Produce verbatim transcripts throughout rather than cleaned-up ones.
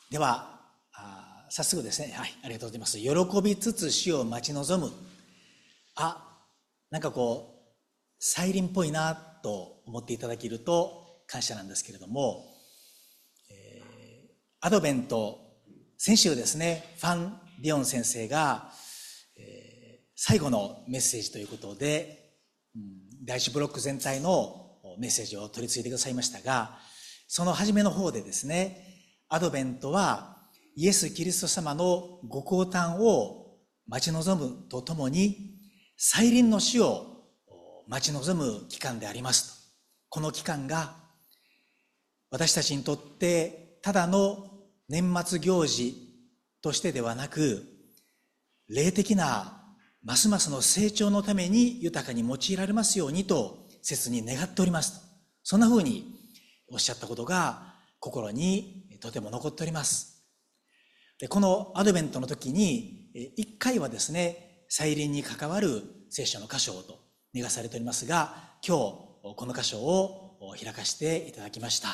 ではあ早速ですね、はい、ありがとうございます。喜びつつ死を待ち望む。あ、なんかこう再臨っぽいなと思っていただけると感謝なんですけれども、えー、アドベント、先週ですね、ファン・ディオン先生が、えー、最後のメッセージということで、うん、第一ブロック全体のメッセージを取り次いでくださいましたが、その初めの方でですね、アドベントはイエス・キリスト様のご降誕を待ち望むとともに、再臨の死を待ち望む期間でありますと。この期間が私たちにとってただの年末行事としてではなく、霊的なますますの成長のために豊かに用いられますようにと切に願っておりますと。そんなふうにおっしゃったことが心にとても残っております。で、このアドベントの時に一回はですね、再臨に関わる聖書の箇所をと願されておりますが、今日この箇所を開かせていただきました。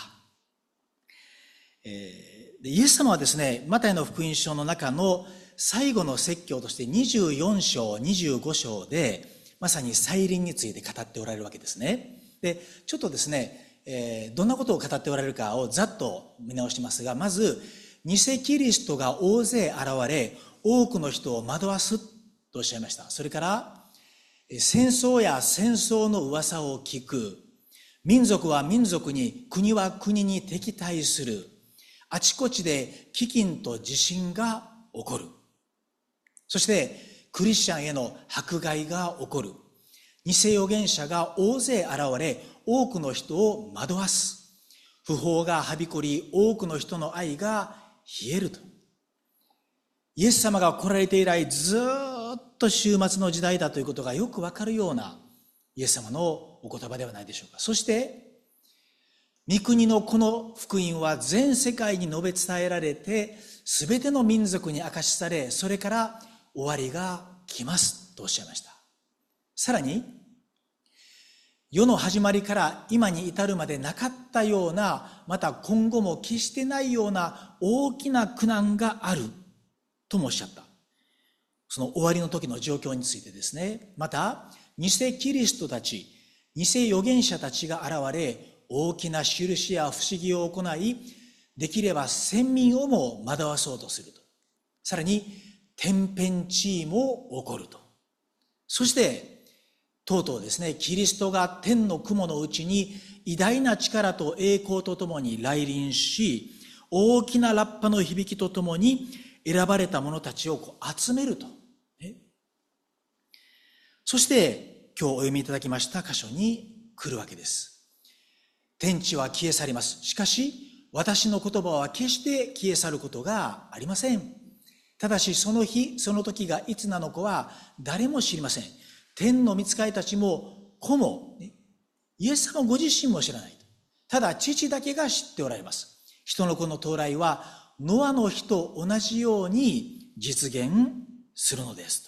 えー、でイエス様はですね、マタイの福音書の中の最後の説教としてにじゅうよん章にじゅうご章でまさに再臨について語っておられるわけですね。でちょっとですね、えー、どんなことを語っておられるかをざっと見直しますが、まず偽キリストが大勢現れ多くの人を惑わすとおっしゃいました。それから戦争や戦争の噂を聞く、民族は民族に、国は国に敵対する、あちこちで飢饉と地震が起こる、そしてクリスチャンへの迫害が起こる、偽預言者が大勢現れ多くの人を惑わす、不法がはびこり多くの人の愛が冷えると。イエス様が来られて以来ずっと終末の時代だということがよくわかるようなイエス様のお言葉ではないでしょうか。そして御国のこの福音は全世界に述べ伝えられて、すべての民族に明かしされ、それから終わりが来ますとおっしゃいました。さらに世の始まりから今に至るまでなかったような、また今後も決してないような大きな苦難があるともおっしゃった。その終わりの時の状況についてですね。また偽キリストたち、偽預言者たちが現れ、大きな印や不思議を行い、できれば先民をも惑わそうとすると。さらに天変地異も起こると。そしてとうとうですね、キリストが天の雲のうちに偉大な力と栄光とともに来臨し、大きなラッパの響きとともに選ばれた者たちをこう集めると、ね、そして今日お読みいただきました箇所に来るわけです。天地は消え去ります。しかし私の言葉は決して消え去ることがありません。ただしその日その時がいつなのかは誰も知りません。天の御使いたちも子も、ね、イエス様ご自身も知らない。ただ父だけが知っておられます。人の子の到来はノアの日と同じように実現するのですと。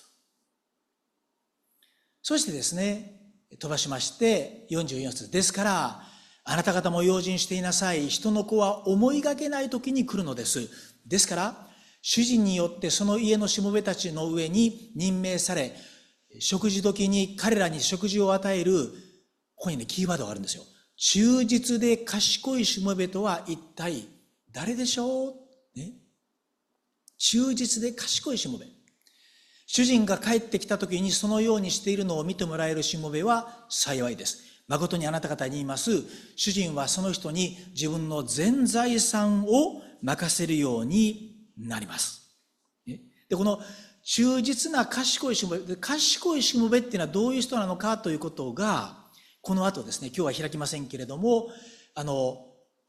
そしてですね、飛ばしましてよんじゅうよん節ですから、あなた方も用心していなさい。人の子は思いがけない時に来るのです。ですから主人によってその家のしもべたちの上に任命され、食事時に彼らに食事を与える、ここにねキーワードがあるんですよ。忠実で賢いしもべとは一体誰でしょう、ね、忠実で賢いしもべ。主人が帰ってきた時にそのようにしているのを見てもらえるしもべは幸いです。誠にあなた方に言います。主人はその人に自分の全財産を任せるようになります。で、この忠実な賢いしもべ、賢いしもべっていうのはどういう人なのかということが、この後ですね、今日は開きませんけれども、あの、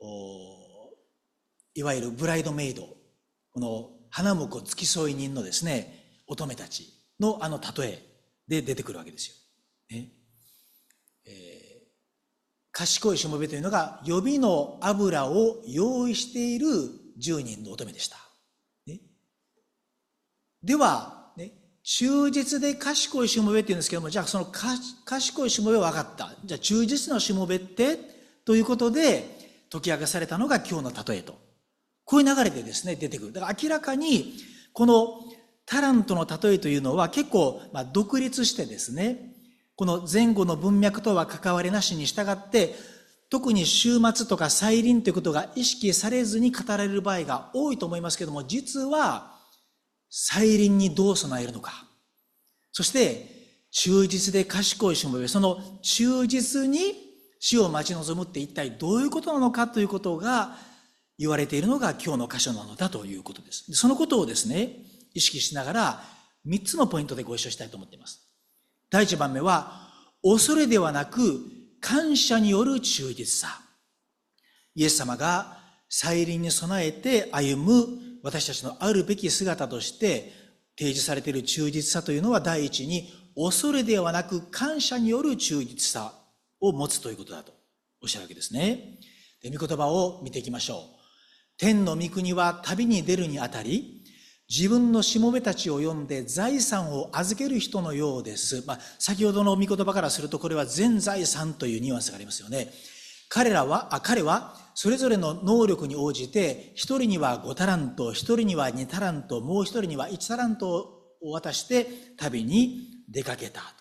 いわゆるブライドメイド、この花婿付き添い人のですね、乙女たちのあの例えで出てくるわけですよ。ねえー、賢いしもべというのが予備の油を用意しているじゅうにんの乙女でした。ね、では、ね、忠実で賢いしもべって言うんですけども、じゃあその賢いしもべは分かった。じゃあ忠実なしもべってということで解き明かされたのが今日の例えとこういう流れでですね、出てくる。だから明らかに、このタラントの例えというのは結構、まあ、独立してですね、この前後の文脈とは関わりなしに従って、特に終末とか再臨ということが意識されずに語られる場合が多いと思いますけども、実は再臨にどう備えるのか。そして、忠実で賢いしもべ、その忠実に死を待ち望むって一体どういうことなのかということが言われているのが今日の箇所なのだということです。そのことをですね、意識しながらみっつのポイントでご一緒したいと思っています。第一番目は、恐れではなく感謝による忠実さ。イエス様が再臨に備えて歩む私たちのあるべき姿として提示されている忠実さというのは、第一に恐れではなく感謝による忠実さを持つということだとおっしゃるわけですね。で、御言葉を見ていきましょう。天の御国は旅に出るにあたり、自分のしもべたちを呼んで財産を預ける人のようです。まあ、先ほどの御言葉からすると、これは全財産というニュアンスがありますよね。彼らは、あ、彼はそれぞれの能力に応じて、一人にはごタラント、一人にはにタラント、もう一人には一タラントを渡して旅に出かけたと。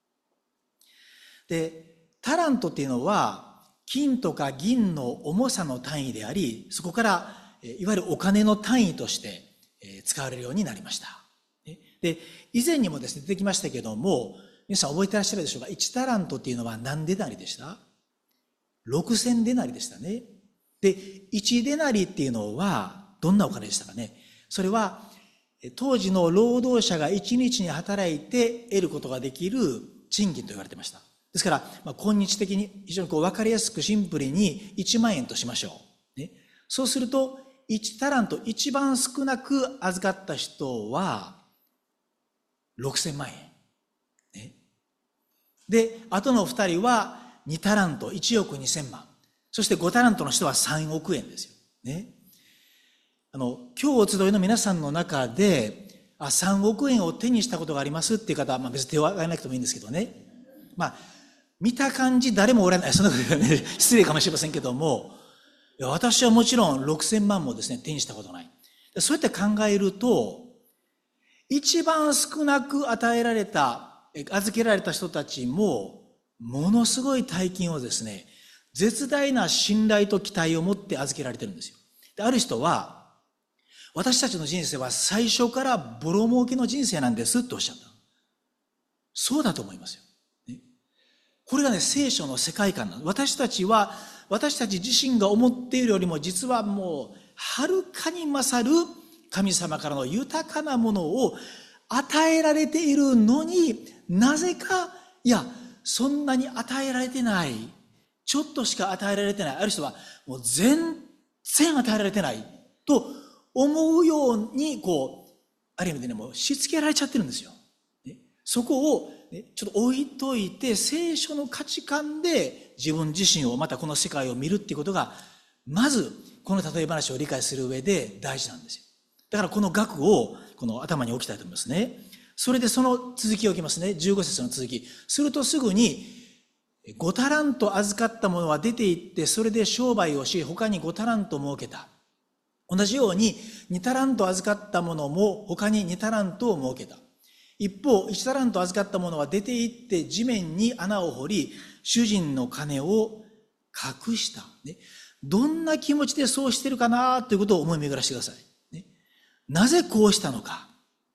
で、タラントっていうのは金とか銀の重さの単位であり、そこからいわゆるお金の単位として使われるようになりました。で、以前にもですね、出てきましたけども、皆さん覚えてらっしゃるでしょうか。いちタラントっていうのは何デナリでした？ろくせんデナリでしたね。で、いちデナリっていうのはどんなお金でしたかね。それは当時の労働者がいちにちに働いて得ることができる賃金と言われていました。ですから、まあ、今日的に非常にこう分かりやすくシンプルにいちまんえんとしましょう。ね、そうすると、いちタラント、一番少なく預かった人はろくせんまんえん。ね、で、あとのふたりはにタラント、いちおくにせんまん。そしてごタラントの人はさんおくえんですよ。ね。あの、今日お集いの皆さんの中で、あ、さんおくえんを手にしたことがありますっていう方は、まあ別に手を挙げなくてもいいんですけどね。まあ、見た感じ誰もおらない。そんなことね、失礼かもしれませんけども、私はもちろんろくせんまんもですね、手にしたことない。そうやって考えると、一番少なく与えられた、預けられた人たちも、ものすごい大金をですね、絶大な信頼と期待を持って預けられてるんですよ。で、ある人は、私たちの人生は最初からボロ儲けの人生なんですっておっしゃった。そうだと思いますよ。ね、これがね、聖書の世界観なんです。私たちは、私たち自身が思っているよりも、実はもう、はるかに勝る神様からの豊かなものを与えられているのに、なぜか、いや、そんなに与えられてない。ちょっとしか与えられてない。ある人は、もう全然与えられてない。と思うように、こう、ある意味でね、もうしつけられちゃってるんですよ。ね、そこを、ね、ちょっと置いといて、聖書の価値観で自分自身を、またこの世界を見るっていうことが、まず、この例え話を理解する上で大事なんですよ。だからこの額を、この頭に置きたいと思いますね。それでその続きを置きますね。じゅうご節の続き。するとすぐに、ごタラント預かったものは出て行って、それで商売をし、他にごタラント儲けた。同じように、にタラント預かったものも、他ににタラントを儲けた。一方、いちタラント預かったものは出て行って、地面に穴を掘り、主人の金を隠した。ね、どんな気持ちでそうしてるかなということを思い巡らしてください。ね、なぜこうしたのか。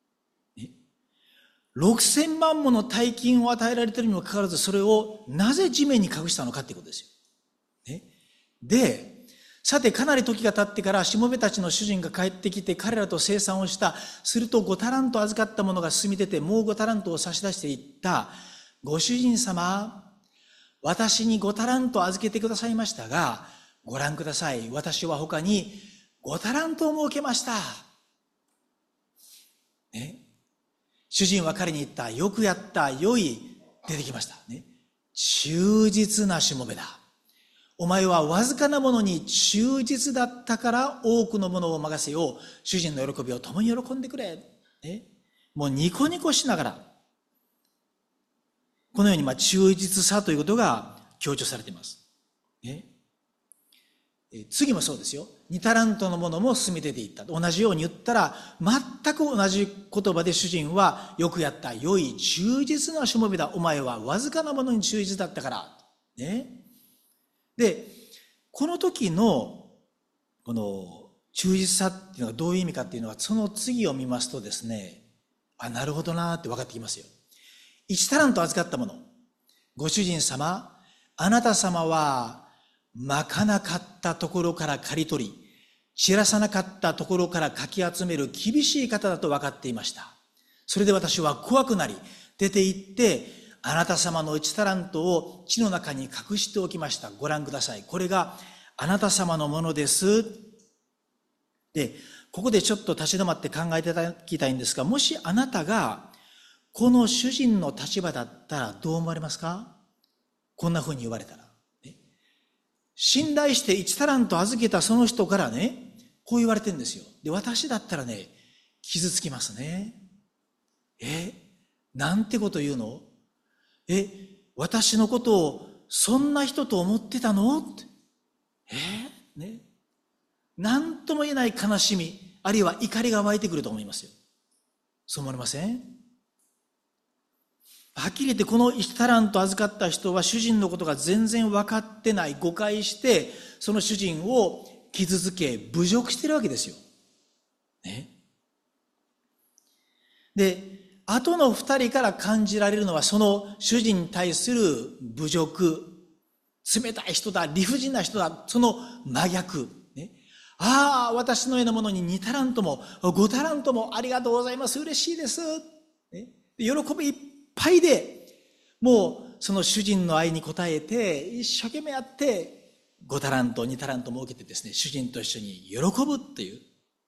ろくせんまんもの大金を与えられているにもかかわらず、それをなぜ地面に隠したのかということですよ。ね、で、さてかなり時が経ってからしもべたちの主人が帰ってきて彼らと清算をした。するとごタラント預かったものが進み出て、もうごタラントを差し出していった。ご主人様、私にごタラント預けてくださいましたが、ご覧ください。私は他にごタラントを設けました。ね、主人は彼に言った。よくやった。良い。出てきました。ね。忠実なしもべだ。お前はわずかなものに忠実だったから多くのものを任せよう。主人の喜びを共に喜んでくれ。ね。もうニコニコしながら。このようにまあ忠実さということが強調されています。ね。 次もそうですよ。にタラントのものも進めていった。同じように言ったら、全く同じ言葉で主人はよくやった。良い忠実なしもべだ。お前はわずかなものに忠実だったから。ね。で、この時の、この忠実さっていうのがどういう意味かっていうのは、その次を見ますとですね、あ、なるほどなーって分かってきますよ。いちタラント預かったもの。ご主人様、あなた様は、まかなかったところから刈り取り、散らさなかったところからかき集める厳しい方だと分かっていました。それで私は怖くなり、出て行って、あなた様の一タラントを地の中に隠しておきました。ご覧ください。これがあなた様のものです。で、ここでちょっと立ち止まって考えていただきたいんですが、もしあなたがこの主人の立場だったらどう思われますか？こんな風に言われたら。信頼して一タラント預けたその人からね、こう言われてるんですよ。で、私だったらね、傷つきますね。え、なんてこと言うの？え、私のことをそんな人と思ってたの？って。え、ね。なんとも言えない悲しみ、あるいは怒りが湧いてくると思いますよ。そう思われません？はっきり言ってこの一タラント預かった人は主人のことが全然分かってない、誤解してその主人を傷つけ侮辱してるわけですよ。ね。で、後の二人から感じられるのはその主人に対する侮辱、冷たい人だ、理不尽な人だ、その真逆。ね。ああ、私のようなものににタラントもごタラントもありがとうございます、嬉しいです。ね。喜びいっぱいで、もうその主人の愛に応えて一生懸命やってごタラントにタラントも受けてですね、主人と一緒に喜ぶっていう。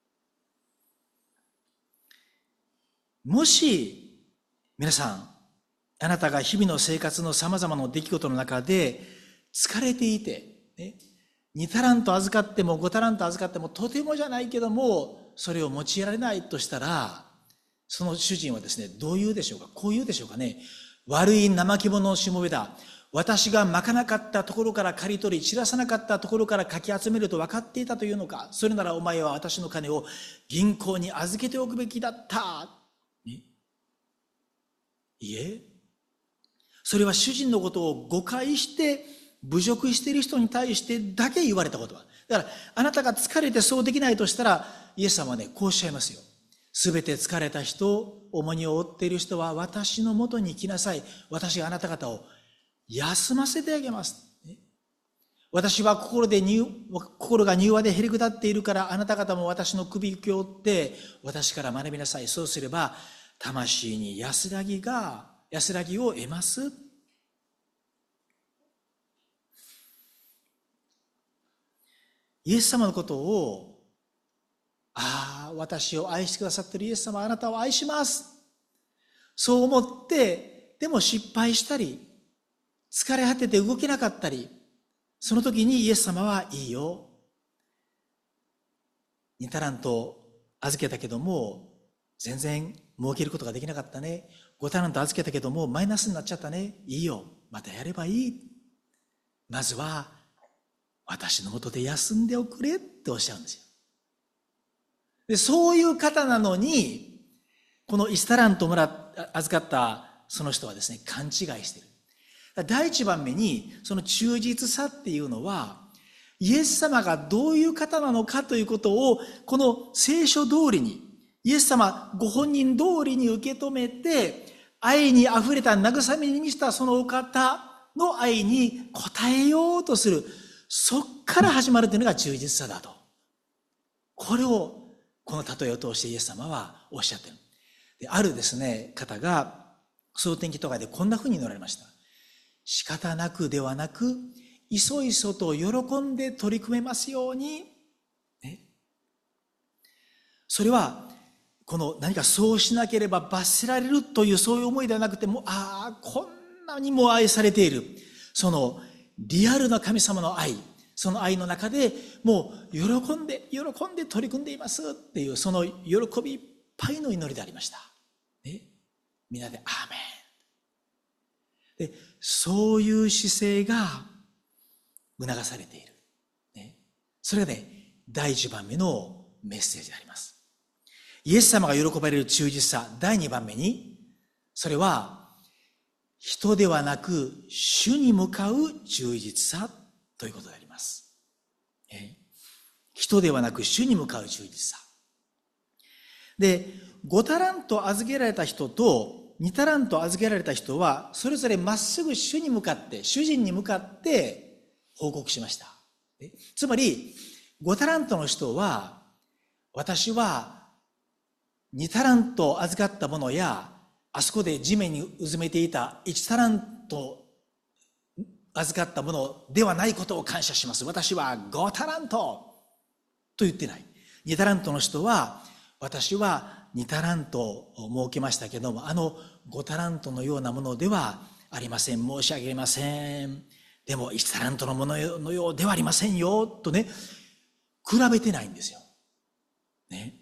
もし皆さん、あなたが日々の生活のさまざまな出来事の中で疲れていて、ね、にタラント預かってもごタラント預かってもとてもじゃないけどもそれを用いられないとしたら、その主人はですね、どう言うでしょうか？こう言うでしょうかね。悪い怠け者のしもべだ。私がまかなかったところから刈り取り、散らさなかったところからかき集めると分かっていたというのか。それならお前は私の金を銀行に預けておくべきだった。ね、いえ、それは主人のことを誤解して侮辱している人に対してだけ言われた言葉。だからあなたが疲れてそうできないとしたら、イエス様はね、こうおっしゃいますよ。すべて疲れた人、重荷を負っている人は私のもとに来なさい。私があなた方を休ませてあげます。私は心で心が柔和でへりくだっているから、あなた方も私の首を折って私から学びなさい。そうすれば魂に安らぎが安らぎを得ます。イエス様のことを、ああ、私を愛してくださっているイエス様、あなたを愛します。そう思って、でも失敗したり、疲れ果てて動けなかったり、その時にイエス様はいいよ。にタラント預けたけども、全然儲けることができなかったね。ごタラント預けたけども、マイナスになっちゃったね。いいよ。またやればいい。まずは、私のもとで休んでおくれっておっしゃるんですよ。で、そういう方なのに、このいちタラントもら預かったその人はですね、勘違いしている。第一番目に、その忠実さっていうのは、イエス様がどういう方なのかということを、この聖書通りに、イエス様ご本人通りに受け止めて、愛にあふれた慰めに満ちたそのお方の愛に応えようとする。そっから始まるというのが忠実さだと。これを、この例えを通してイエス様はおっしゃっている。で、あるですね、方が、総天気とかでこんな風に祈られました。仕方なくではなく、いそいそと喜んで取り組めますように。ね、それは、この何かそうしなければ罰せられるというそういう思いではなくて、もう、ああ、こんなにも愛されている。そのリアルな神様の愛。その愛の中でもう喜んで、喜んで取り組んでいますっていう、その喜びいっぱいの祈りでありました。ね、みんなで、アーメン。で、そういう姿勢が促されている。ね、 それがね、第一番目のメッセージであります。イエス様が喜ばれる忠実さ、第二番目に、それは、人ではなく、主に向かう忠実さということであります。え人ではなく、主に向かう忠実さ。で、ごタラント預けられた人と、にタラント預けられた人は、それぞれまっすぐ主に向かって、主人に向かって報告しました。つまり、ごタラントの人は、私はにタラント預かったものや、あそこで地面にうずめていたいちタラント預かったものではないことを感謝します。私はごタラントと言ってない。にタラントの人は、私はにタラントを設けましたけども、あのごタラントのようなものではありません。申し訳ありません。でもいちタラントのもののようではありませんよ、とね、比べてないんですよ。ね。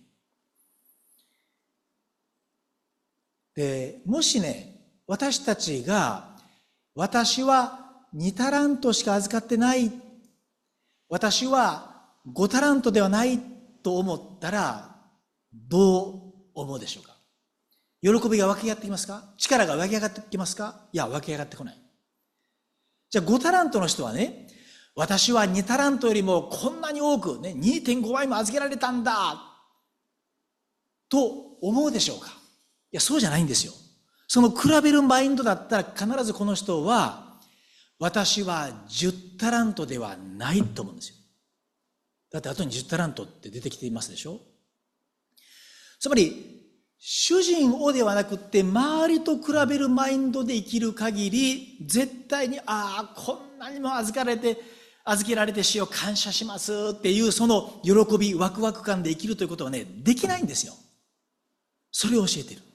で、もしね、私たちが、私はにタラントしか預かってない、私はごタラントではないと思ったら、どう思うでしょうか。喜びが湧き上がってきますか？力が湧き上がってきますか？いや、湧き上がってこない。じゃあごタラントの人はね、私はにタラントよりもこんなに多く、ね、にてんごばいも預けられたんだと思うでしょうか。いや、そうじゃないんですよ。その比べるマインドだったら必ずこの人は、私はじゅうタラントではないと思うんですよ。だって後にじゅうタラントって出てきていますでしょ。つまり、主人をではなくて周りと比べるマインドで生きる限り、絶対に、ああ、こんなにも預かれて、預けられて主を感謝しますっていうその喜び、ワクワク感で生きるということはね、できないんですよ。それを教えている。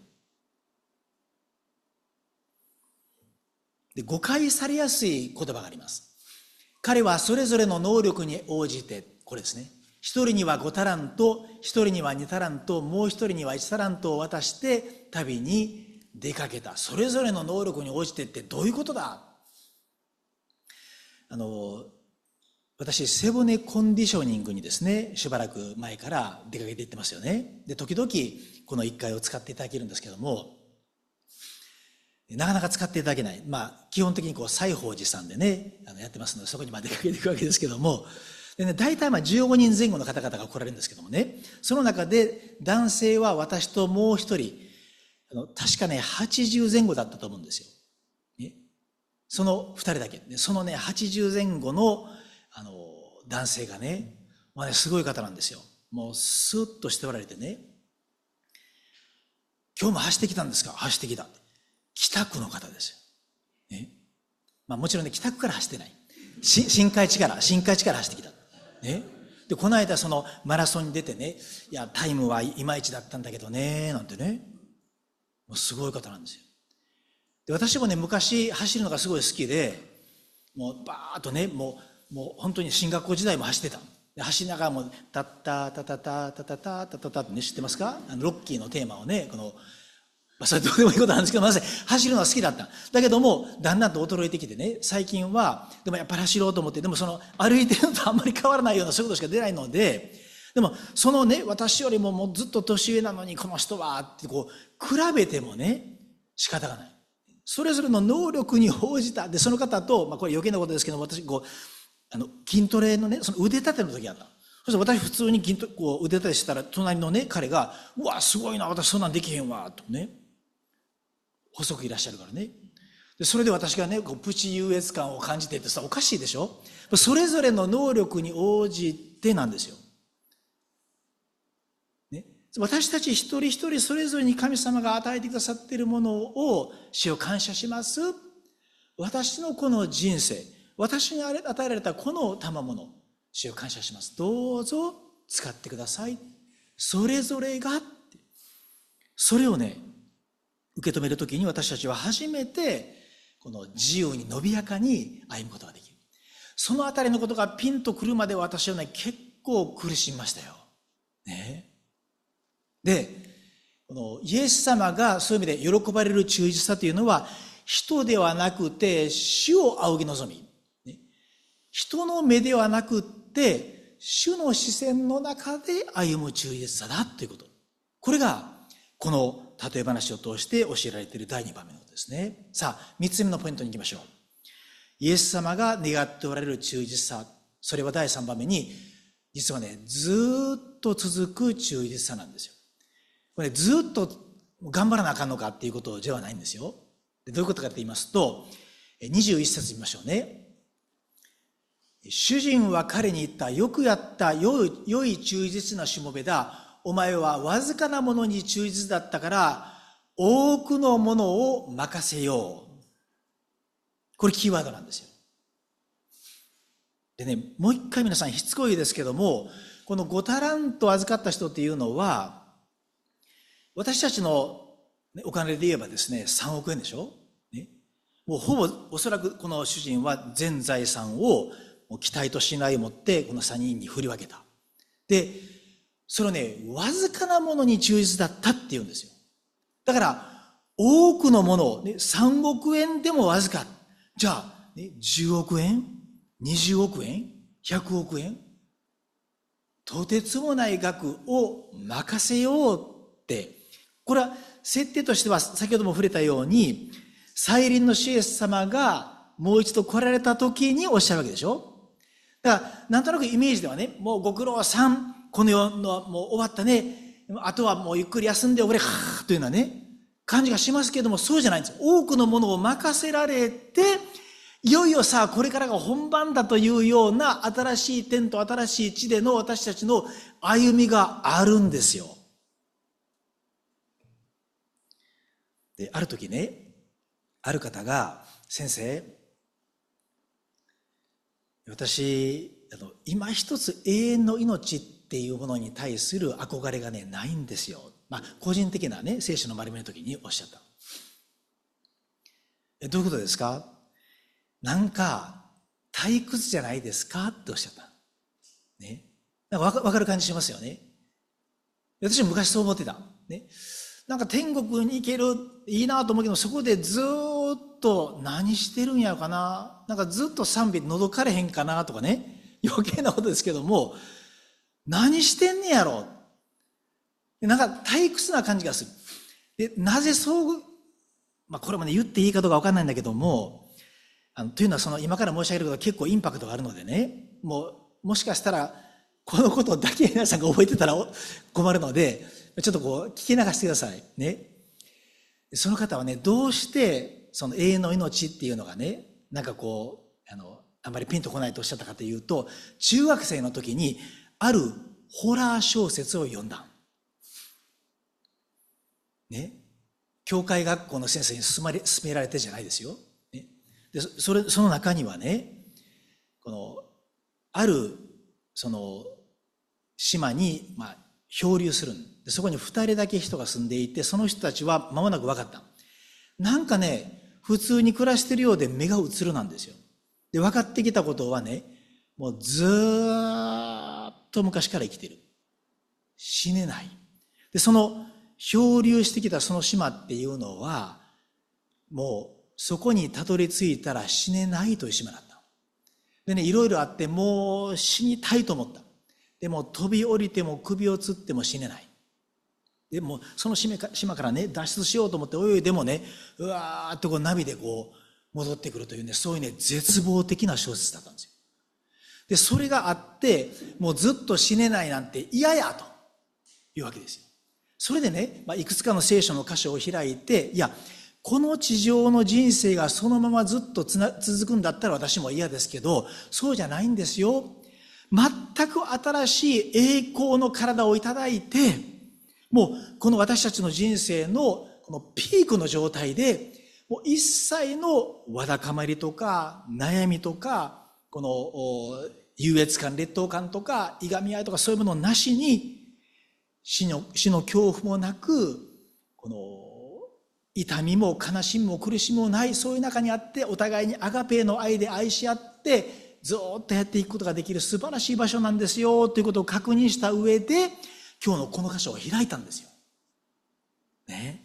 で、誤解されやすい言葉があります。彼はそれぞれの能力に応じて、これですね。一人にはごタラント、一人にはにタラント、もう一人にはいちタラントを渡して旅に出かけた。それぞれの能力に応じてってどういうことだ？あの、私、背骨コンディショニングにですね、しばらく前から出かけていってますよね。で、時々このいっかいを使っていただけるんですけども、なかなか使っていただけない。まあ、基本的にこう、西宝寺さんでね、あのやってますので、そこにまあ出かけていくわけですけども、でね、大体まあじゅうごにんぜん後の方々が来られるんですけどもね、その中で男性は私ともう一人、あの確かね、はちじゅうぜん後だったと思うんですよ。ね、その二人だけ。そのね、はちじゅうぜん後の、あの、男性がね、まあね、すごい方なんですよ。もうスーッとしておられてね、今日も走ってきたんですか？走ってきた。北区の方ですよ。ね。まあもちろんね、北区から走ってない。新海地から、新海地から走ってきた。ね。で、この間そのマラソンに出てね、いや、タイムはいまいちだったんだけどね、なんてね。もうすごい方なんですよ。で、私もね、昔走るのがすごい好きで、もうバーッとね、もう、もう本当に進学校時代も走ってた。で、走りながらも、タッタータタタタタタタタタってね、知ってますか？あの、ロッキーのテーマをね、この、まあ、それどうでもいいことなんですけど、まず走るのは好きだった。だけども、だんだんと衰えてきてね、最近は、でもやっぱり走ろうと思って、でもその、歩いてるのとあんまり変わらないような速度しか出ないので、でも、そのね、私よりももうずっと年上なのに、この人は、ってこう、比べてもね、仕方がない。それぞれの能力に応じた。で、その方と、まあこれ余計なことですけど、私、こう、あの、筋トレのね、その腕立ての時あった。そして私普通に筋トレ、こう腕立てしたら、隣のね、彼が、うわ、すごいな、私そんなんできへんわ、とね。細くいらっしゃるからね。で、それで私がね、こうプチ優越感を感じてってさ、おかしいでしょ？それぞれの能力に応じてなんですよ。ね。私たち一人一人それぞれに神様が与えてくださっているものを、主を感謝します。私のこの人生、私に与えられたこの賜物、主を感謝します。どうぞ使ってください。それぞれが、それをね、受け止めるときに私たちは初めてこの自由に伸びやかに歩むことができる。そのあたりのことがピンとくるまで私はね、結構苦しみましたよ。ね。で、このイエス様がそういう意味で喜ばれる忠実さというのは、人ではなくて主を仰ぎ望み、ね、人の目ではなくて主の視線の中で歩む忠実さだということ。これが、この例え話を通して教えられているだいにばんめのことですね。さあ、みっつめのポイントに行きましょう。イエス様が願っておられる忠実さ。それはだいさんばんめに、実はね、ずーっと続く忠実さなんですよ。これ、ずーっと頑張らなあかんのかっていうことではないんですよ。でどういうことかと言いますと、にじゅういっせつ見ましょうね。主人は彼に言った。よくやった。良い、良い忠実なしもべだ。お前はわずかなものに忠実だったから、多くのものを任せよう。これキーワードなんですよ。でね、もう一回皆さんしつこいですけども、このごタラント預かった人っていうのは、私たちのお金で言えばですね、さんおくえんでしょ、ね、もうほぼおそらくこの主人は全財産を期待と信頼を持ってこのさんにんに振り分けた。で、それをね、わずかなものに忠実だったっていうんですよ。だから、多くのもの、ね、さんおくえんでもわずか。じゃあ、ね、じゅうおくえん ?にじゅうおくえん ?ひゃくおくえんとてつもない額を任せようって。これは設定としては先ほども触れたように、再臨の主イエス様がもう一度来られた時におっしゃるわけでしょ。だから、なんとなくイメージではね、もうご苦労さん、この世のもう終わったね、あとはもうゆっくり休んでおれ、はーというようなね、感じがしますけれども、そうじゃないんですよ。多くのものを任せられて、いよいよさあ、これからが本番だというような新しい天と新しい地での私たちの歩みがあるんですよ。で、ある時ね、ある方が、先生、私、あの、今一つ永遠の命っていうものに対する憧れがね、ないんですよ。まあ、個人的なね、聖書の丸めの時におっしゃった。え、どういうことですか？なんか、退屈じゃないですかっておっしゃった。ね。なんかわか、わかる感じしますよね。私も昔そう思ってた。ね。なんか天国に行ける、いいなと思うけど、そこでずーっと何してるんやろかな。なんかずっと賛美のどかれへんかなとかね。余計なことですけども、何してんねやろ。なんか退屈な感じがする。で、なぜそう、まあこれもね言っていいかどうかわかんないんだけども、あのというのはその今から申し上げることは結構インパクトがあるのでね、もうもしかしたらこのことだけ皆さんが覚えてたら困るので、ちょっとこう聞き流してくださいね。その方はね、どうしてその永遠の命っていうのがね、なんかこう、あの、あんまりピンとこないとおっしゃったかというと、中学生の時にあるホラー小説を読んだ。ね。教会学校の先生に勧まれ、勧められてじゃないですよ。ね。で、それ、その中にはね、この、ある、その、島に、まあ、漂流するんで、そこに二人だけ人が住んでいて、その人たちは間もなく分かった。なんかね、普通に暮らしてるようで目が映るなんですよ。で、分かってきたことはね、もうずーっと昔から生きてる。死ねない。で、その漂流してきたその島っていうのは、もうそこにたどり着いたら死ねないという島だった。でね、いろいろあってもう死にたいと思った。でも飛び降りても首をつっても死ねない。でもその島からね、脱出しようと思って泳いでもね、うわーっとこう波でこう戻ってくるというね、そういうね、絶望的な小説だったんですよ。で、それがあって、もうずっと死ねないなんて嫌やというわけですよ。それでね、まあ、いくつかの聖書の箇所を開いて、いや、この地上の人生がそのままずっとつな続くんだったら私も嫌ですけど、そうじゃないんですよ。全く新しい栄光の体をいただいて、もうこの私たちの人生のこのピークの状態で、もう一切のわだかまりとか悩みとか、この優越感、劣等感とか、いがみ合いとかそういうものなしに、死の、死の恐怖もなく、この痛みも悲しみも苦しみもない、そういう中にあって、お互いにアガペーの愛で愛し合って、ずっとやっていくことができる素晴らしい場所なんですよ、ということを確認した上で、今日のこの箇所を開いたんですよ。ね。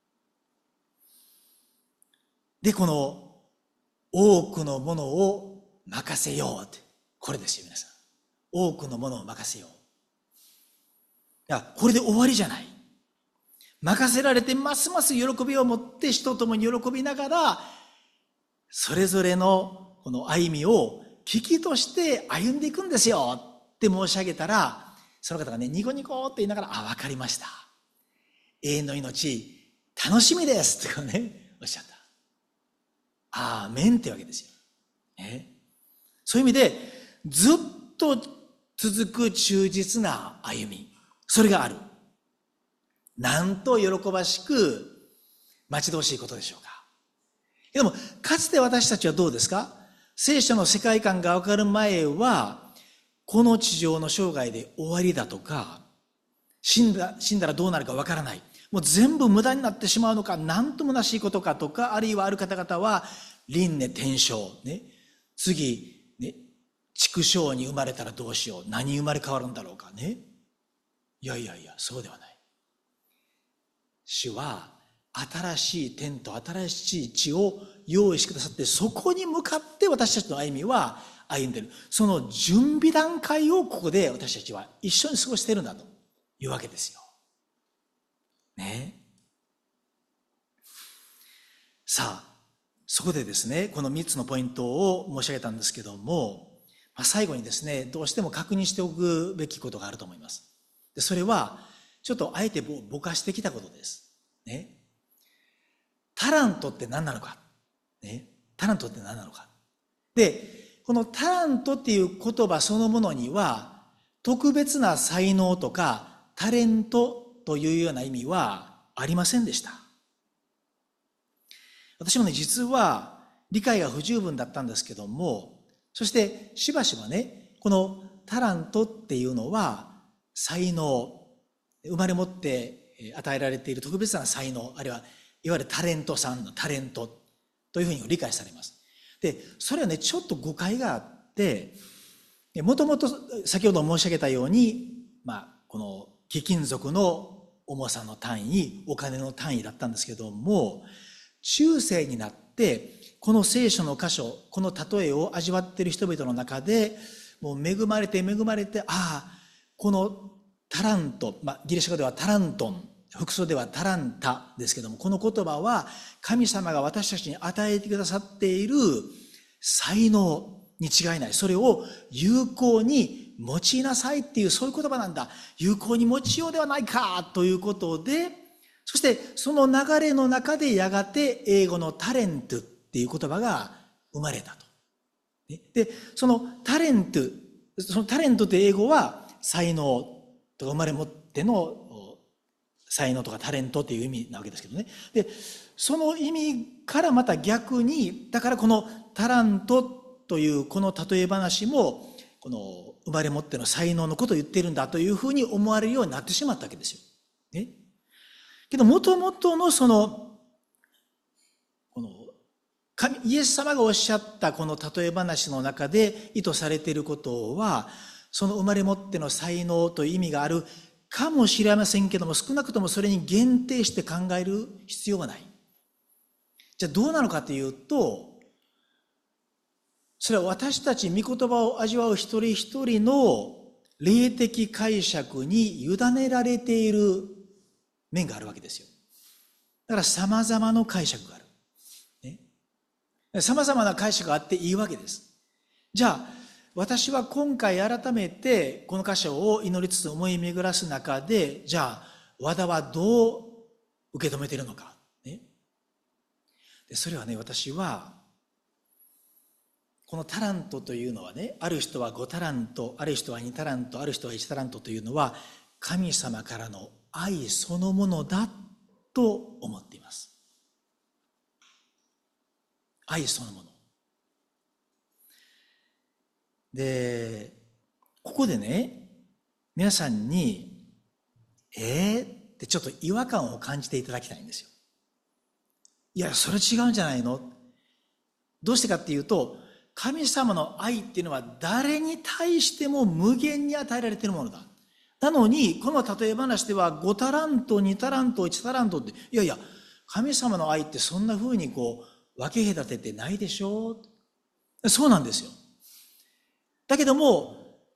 で、この多くのものを任せようって、これですよ、皆さん。 多くのものを任せよう。いや、これで終わりじゃない。任せられてますます喜びを持って人ともに喜びながら、それぞれのこの歩みを危機として歩んでいくんですよって申し上げたら、その方がね、ニコニコって言いながら、あ、わかりました。永遠の命、楽しみですってね、おっしゃった。アーメンってわけですよ。ね、そういう意味で、ずっと続く忠実な歩み、それがある。なんと喜ばしく待ち遠しいことでしょうか。でも、かつて私たちはどうですか？聖書の世界観がわかる前は、この地上の生涯で終わりだとか、死んだ、死んだらどうなるかわからない。もう全部無駄になってしまうのか、なんともなしいことかとか、あるいはある方々は、輪廻転生、ね。次、ね、畜生に生まれたらどうしよう。何生まれ変わるんだろうかね。いやいやいや、そうではない。主は、新しい天と新しい地を用意してくださって、そこに向かって私たちの歩みは歩んでいる。その準備段階をここで私たちは一緒に過ごしているんだというわけですよ。ね。さあ、そこでですね、このみっつのポイントを申し上げたんですけども、まあ、最後にですね、どうしても確認しておくべきことがあると思います。で、それは、ちょっとあえてぼかしてきたことです。ね。タラントって何なのか。ね。タラントって何なのか。で、このタラントっていう言葉そのものには、特別な才能とかタレントというような意味はありませんでした。私もね、実は理解が不十分だったんですけども、そしてしばしばね、このタラントっていうのは才能、生まれ持って与えられている特別な才能、あるいはいわゆるタレントさんのタレントというふうに理解されます。で、それはね、ちょっと誤解があって、もともと先ほど申し上げたように、まあ、この貴金属の重さの単位、お金の単位だったんですけども、中世になって、この聖書の箇所、この例えを味わっている人々の中で、もう恵まれて恵まれて、ああ、このタラント、まあ、ギリシャ語ではタラントン、複数ではタランタですけども、この言葉は神様が私たちに与えてくださっている才能に違いない。それを有効に用いなさいっていう、そういう言葉なんだ。有効に用いようではないかということで、そしてその流れの中でやがて英語のタレントっていう言葉が生まれたと。で、そのタレント、そのタレントって英語は才能とか生まれ持っての才能とかタレントっていう意味なわけですけどね。で、その意味からまた逆に、だからこのタラントというこの例え話も、この生まれ持っての才能のことを言っているんだというふうに思われるようになってしまったわけですよ。ね。けど、もともとのその、この、神、イエス様がおっしゃったこの例え話の中で意図されていることは、その生まれ持っての才能という意味があるかもしれませんけども、少なくともそれに限定して考える必要はない。じゃあどうなのかというと、それは私たち御言葉を味わう一人一人の霊的解釈に委ねられている面があるわけですよ。だから様々な解釈がある。ね、様々な解釈があっていいわけです。じゃあ、私は今回改めてこの箇所を祈りつつ思い巡らす中で、じゃあ、和田はどう受け止めているのか。ね、でそれはね、私は、このタラントというのはね、ある人はごタラント、ある人はにタラント、ある人はいちタラントというのは、神様からの愛そのものだと思っています。愛そのもの。で、ここでね、皆さんに、えーってちょっと違和感を感じていただきたいんですよ。いや、それ違うんじゃないの？どうしてかっていうと、神様の愛っていうのは誰に対しても無限に与えられているものだ。なのに、この例え話ではごタラント、にタラント、いちタラントって、いやいや、神様の愛ってそんな風にこう、分け隔ててないでしょう。そうなんですよ。だけども、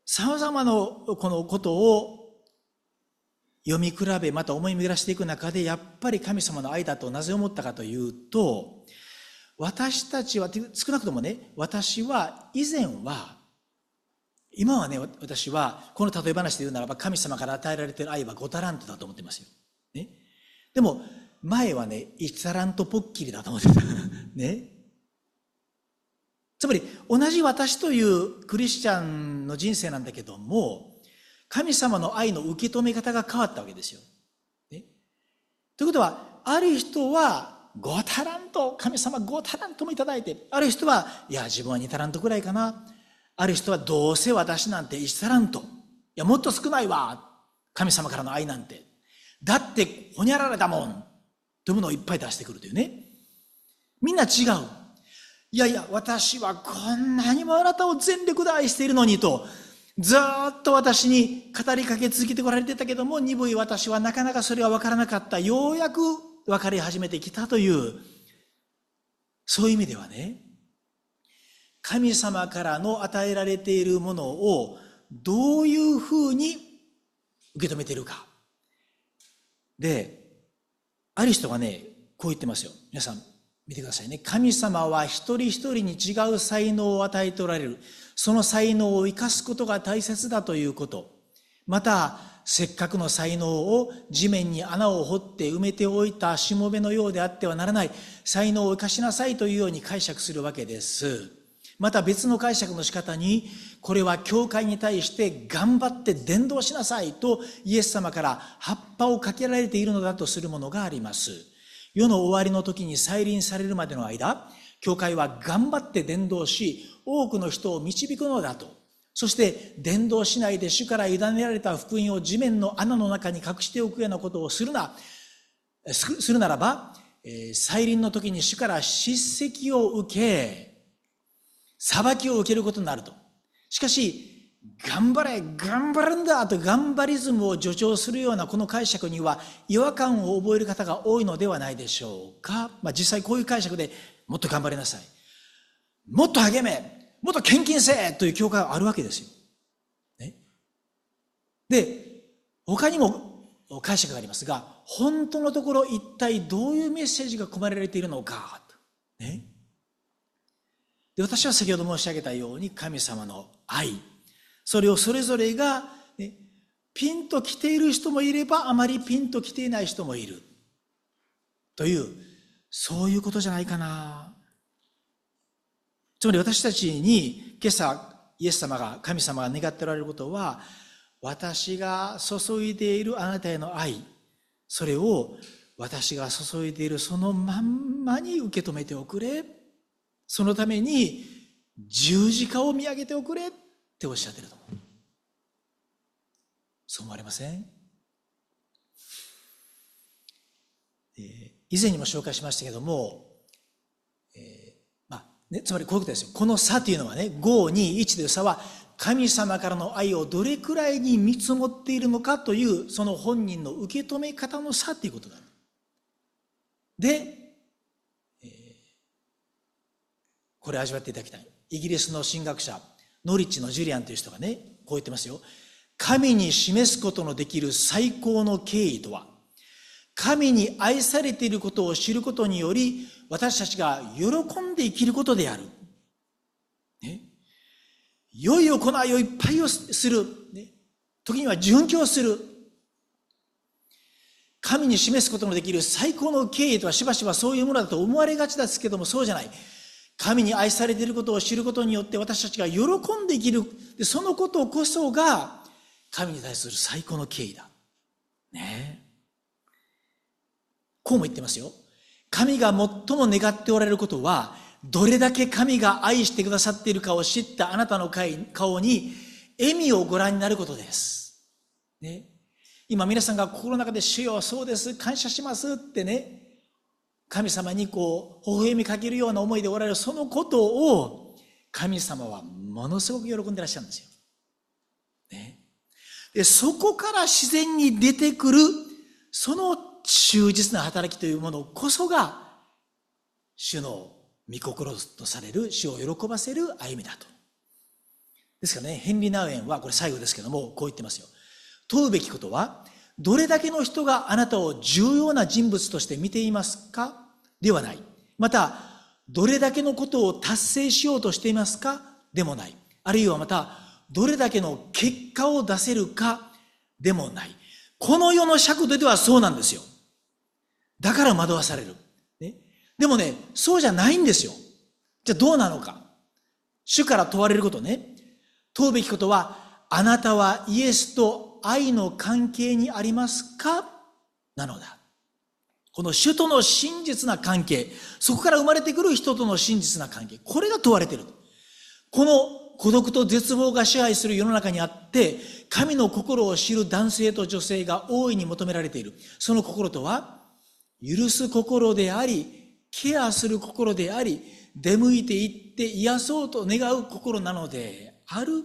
様々なこのことを読み比べ、また思い巡らしていく中で、やっぱり神様の愛だとなぜ思ったかというと、私たちは、少なくともね、私は以前は、今はね、私は、この例え話で言うならば、神様から与えられている愛はごタラントだと思ってますよ。ね。でも、前はね、いちタラントポッキリだと思ってた。ね。つまり、同じ私というクリスチャンの人生なんだけども、神様の愛の受け止め方が変わったわけですよ。ね。ということは、ある人はごタラント、神様ごタラントもいただいて、ある人は、いや、自分はにタラントくらいかな。ある人は、どうせ私なんていちタラント。いや、もっと少ないわ。神様からの愛なんて。だって、ほにゃららだもん。というものをいっぱい出してくるというね。みんな違う。いやいや、私はこんなにもあなたを全力で愛しているのにと、ずーっと私に語りかけ続けてこられてたけども、鈍い私はなかなかそれが分からなかった。ようやく分かり始めてきたという、そういう意味ではね、神様からの与えられているものをどういうふうに受け止めているか。で、ある人がね、こう言ってますよ。皆さん見てくださいね。神様は一人一人に違う才能を与えておられる。その才能を生かすことが大切だということ。また、せっかくの才能を地面に穴を掘って埋めておいたしもべのようであってはならない。才能を生かしなさいというように解釈するわけです。また別の解釈の仕方に、これは教会に対して頑張って伝道しなさいとイエス様から葉っぱをかけられているのだとするものがあります。世の終わりの時に再臨されるまでの間、教会は頑張って伝道し、多くの人を導くのだと。そして伝道しないで主から委ねられた福音を地面の穴の中に隠しておくようなことをするな、するならば、えー、再臨の時に主から叱責を受け、裁きを受けることになると。しかし、頑張れ、頑張るんだと頑張りズムを助長するようなこの解釈には違和感を覚える方が多いのではないでしょうか。まあ実際こういう解釈でもっと頑張りなさい。もっと励め、もっと献金せえという教会があるわけですよ。ね。で、他にも解釈がありますが、本当のところ一体どういうメッセージが込められているのか。ね。で、私は先ほど申し上げたように神様の愛、それをそれぞれが、ね、ピンと来ている人もいればあまりピンと来ていない人もいるという、そういうことじゃないかな。つまり私たちに今朝イエス様が、神様が願っておられることは、私が注いでいるあなたへの愛、それを私が注いでいるそのまんまに受け止めておくれ。そのために十字架を見上げておくれっておっしゃってると思う。そう思われません？えー、以前にも紹介しましたけども、えーまあね、つまりこういうことですよ。この差というのはね、ご、に、いちという差は神様からの愛をどれくらいに見積もっているのかというその本人の受け止め方の差ということだ。で、これ味わっていただきたい。イギリスの神学者、ノリッチのジュリアンという人がね、こう言ってますよ。神に示すことのできる最高の敬意とは、神に愛されていることを知ることにより、私たちが喜んで生きることである。ね、良い行いをいっぱいをする。ね、時には殉教する。神に示すことのできる最高の敬意とはしばしばそういうものだと思われがちですけども、そうじゃない。神に愛されていることを知ることによって私たちが喜んで生きる。そのことこそが神に対する最高の敬意だ。ねえ。こうも言ってますよ。神が最も願っておられることは、どれだけ神が愛してくださっているかを知ったあなたの顔に笑みをご覧になることです。ね。今皆さんが心の中で主よ、そうです、感謝しますってね、神様にこう微笑みかけるような思いでおられるそのことを神様はものすごく喜んでらっしゃるんですよ。ね、でそこから自然に出てくるその忠実な働きというものこそが主の御心とされる、主を喜ばせる歩みだと。 ですからね、ヘンリー・ナウエンはこれ最後ですけども、こう言ってますよ。問うべきことは、どれだけの人があなたを重要な人物として見ていますかではない。また、どれだけのことを達成しようとしていますかでもない。あるいはまた、どれだけの結果を出せるかでもない。この世の尺度ではそうなんですよ。だから惑わされる。ね、でもね、そうじゃないんですよ。じゃあどうなのか。主から問われることね。問うべきことは、あなたはイエスと愛の関係にありますかなのだ。この主との真実な関係、そこから生まれてくる人との真実な関係、これが問われている。この孤独と絶望が支配する世の中にあって、神の心を知る男性と女性が大いに求められている。その心とは、許す心であり、ケアする心であり、出向いていって癒そうと願う心なのである。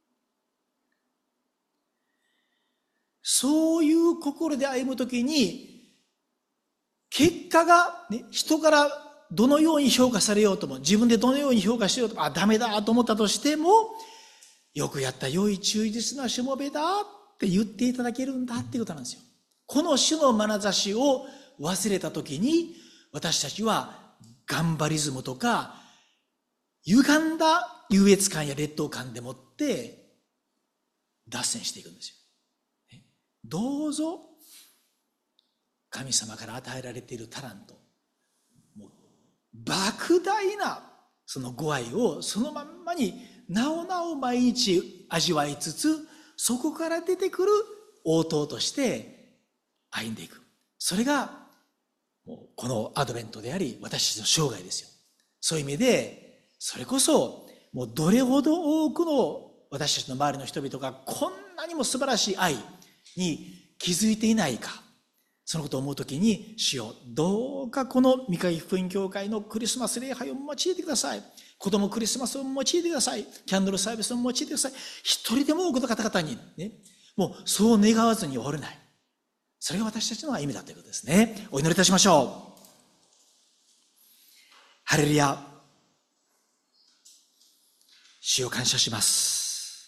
そういう心で歩むときに、結果が、ね、人からどのように評価されようとも、自分でどのように評価しようとも、あ、ダメだと思ったとしても、よくやった良い忠実なしもべだって言っていただけるんだっていうことなんですよ。この主の眼差しを忘れたときに、私たちは頑張りズムとか、歪んだ優越感や劣等感でもって脱線していくんですよ。どうぞ神様から与えられているタラント、もう莫大なそのご愛をそのまんまになおなお毎日味わいつつ、そこから出てくる応答として歩んでいく。それがもうこのアドベントであり、私たちの生涯ですよ。そういう意味で、それこそもうどれほど多くの私たちの周りの人々がこんなにも素晴らしい愛に気づいていないか、そのことを思うときに、主よ、どうかこの御影福音教会のクリスマス礼拝を用いてください。子供クリスマスを用いてください。キャンドルサービスを用いてください。一人でも多くの方々に、ね、もうそう願わずに終われない。それが私たちの歩みだということですね。お祈りいたしましょう。ハレルヤ。主を感謝します。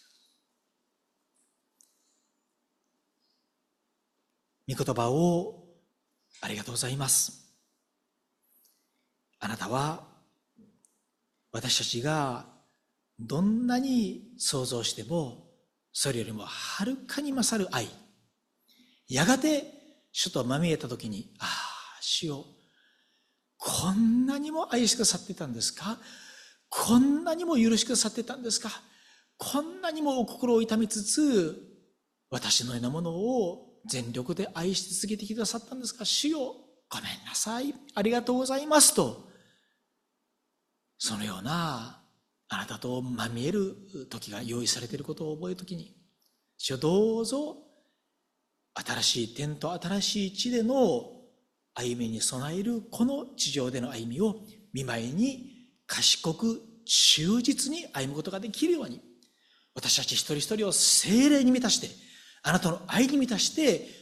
御言葉をありがとうございます。あなたは私たちがどんなに想像してもそれよりもはるかに勝る愛、やがて主とまみえたときに、ああ主よ、こんなにも愛してくださっていたんですか、こんなにも許してくださっていたんですか、こんなにもお心を痛みつつ私のようなものを全力で愛し続けてくださったんですか、主よごめんなさい、ありがとうございますと、そのようなあなたとまみえる時が用意されていることを覚えるときに、主よどうぞ新しい天と新しい地での歩みに備えるこの地上での歩みを見舞いに賢く忠実に歩むことができるように、私たち一人一人を聖霊に満たして、あなたの愛に満たして、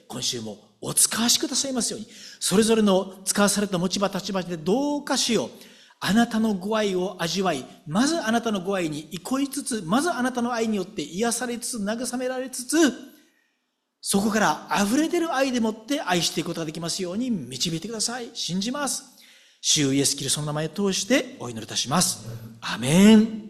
今週もお使わしくださいますように、それぞれの使わされた持ち場立場でどうかしよう、あなたのご愛を味わい、まずあなたのご愛に憩いつつ、まずあなたの愛によって癒されつつ、慰められつつ、そこから溢れ出る愛でもって愛していくことができますように導いてください。信じます。主イエスキリストの名前を通してお祈りいたします。アメン。